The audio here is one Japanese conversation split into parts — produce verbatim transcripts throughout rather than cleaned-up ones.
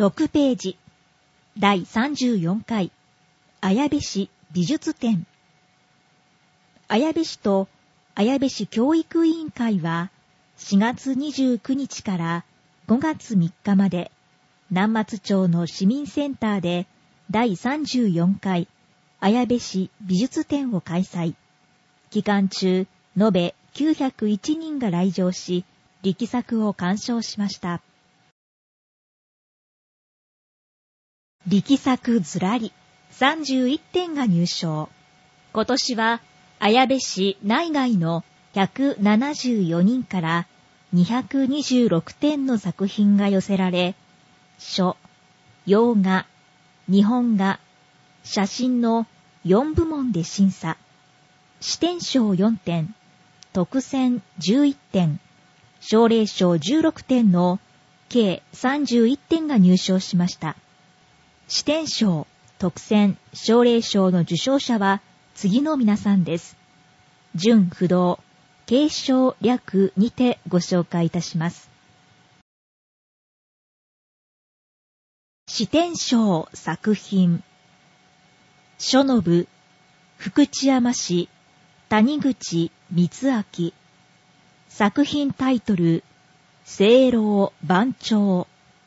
ろくページ、だいさんじゅうよんかい、綾部市美術展。綾部市と綾部市教育委員会は、しがつにじゅうくにちからごがつみっかまで、南松町の市民センターでだいさんじゅうよんかい綾部市美術展を開催。期間中、延べきゅうひゃくいちにんが来場し、力作を鑑賞しました。力作ずらり、さんじゅういってんが入賞。今年は綾部市内外のひゃくななじゅうよにんからにひゃくにじゅうろくてんの作品が寄せられ、書、洋画、日本画、写真のよんぶもんで審査。視点賞よんてん、特選じゅういってん、奨励賞じゅうろくてんの計さんじゅういってんが入賞しました。視点賞、特選、奨励賞の受賞者は次の皆さんです。順不動、継承略にてご紹介いたします。視点賞作品。書信、福知山市、谷口光明。作品タイトル、青老番長。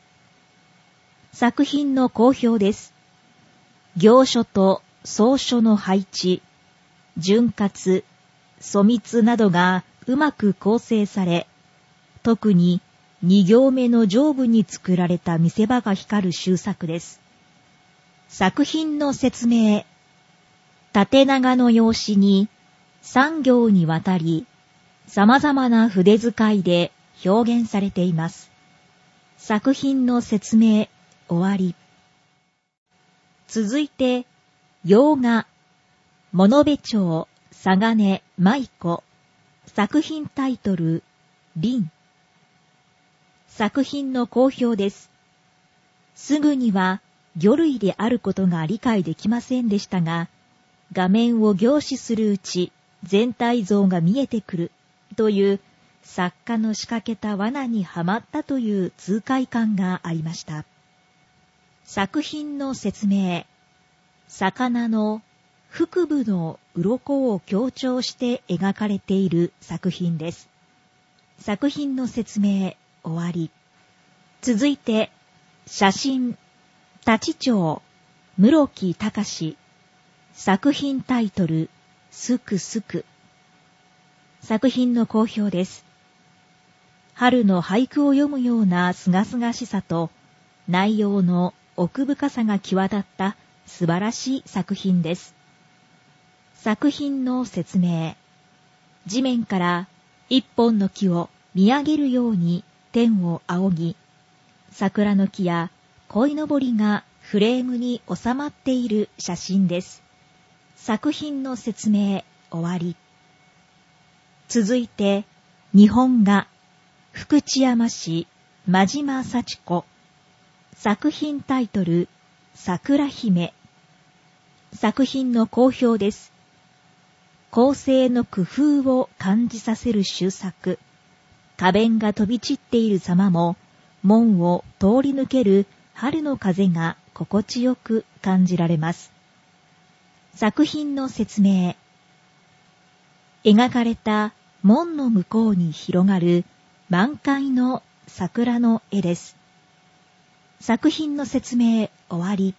作品の好評です。行書と草書の配置、潤滑、粗密などがうまく構成され、特にに行目の上部に作られた見せ場が光る秀作です。作品の説明。縦長の用紙にさん行にわたり、様々な筆使いで表現されています。作品の説明、終わり。続いて、洋画、物部町、嵯峨根舞子。作品タイトル、凛。作品の好評です。すぐには魚類であることが理解できませんでしたが、画面を凝視するうち全体像が見えてくるという作家の仕掛けた罠にはまったという痛快感がありました。作品の説明。魚の腹部の鱗を強調して描かれている作品です。作品の説明、終わり。続いて、写真、立町、室木隆。作品タイトル、すくすく。作品の好評です。春の俳句を読むようなすがすがしさと、内容の奥深さが際立った素晴らしい作品です。作品の説明。地面から一本の木を見上げるように天を仰ぎ、桜の木や鯉のぼりがフレームに収まっている写真です。作品の説明、終わり。続いて、日本画、福知山市、真島幸子。作品タイトル、桜姫。作品の好評です。構成の工夫を感じさせる秀作。花弁が飛び散っている様も、門を通り抜ける春の風が心地よく感じられます。作品の説明。描かれた門の向こうに広がる満開の桜の絵です。作品の説明、終わり。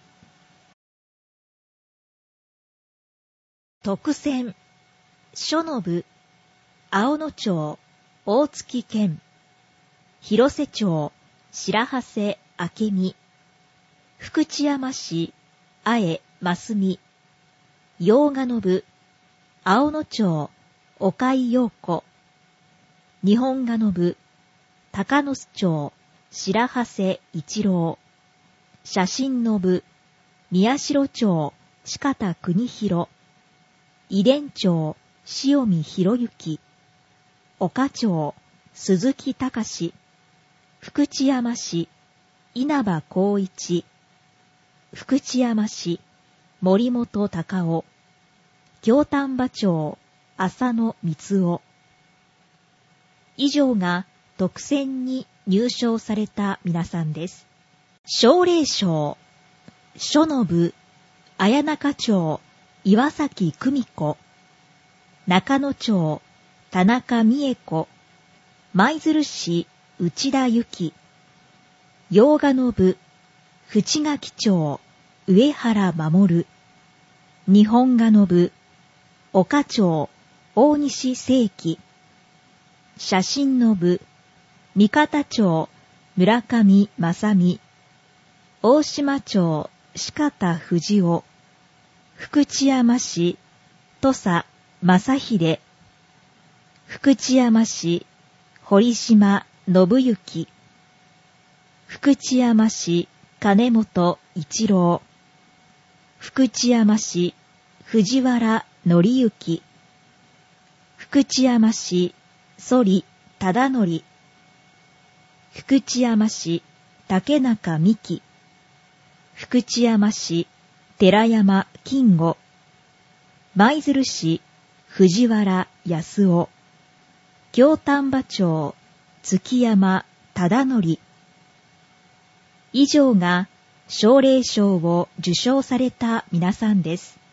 特選、書信、青野町、大月県、広瀬町、白長谷明美、福知山市、阿江真澄、洋画の部、青野町、岡井陽子、日本画の部、高野須町、白長谷一郎、写真の部、宮代町、四方国広、遺伝町、塩見博之、岡町、鈴木隆、福知山市、稲葉光一、福知山市、森本隆夫、京丹波町、浅野光夫。以上が特選に入賞された皆さんです。 奨励賞、書の部、綾中町、岩崎久美子、中野町、田中美恵子、舞鶴市、内田由紀、洋画の部、淵垣町、上原守、日本画の部、岡町、大西正樹、写真の部、三方町、村上正美、大島町、四方藤夫、福知山市、土佐正秀、福知山市、堀島信之、福知山市、金本一郎、福知山市、藤原紀之、福知山市、反り忠則、福知山市、竹中美希、福知山市、寺山金吾、舞鶴市、藤原康夫、京丹波町、築山忠則。以上が奨励賞を受賞された皆さんです。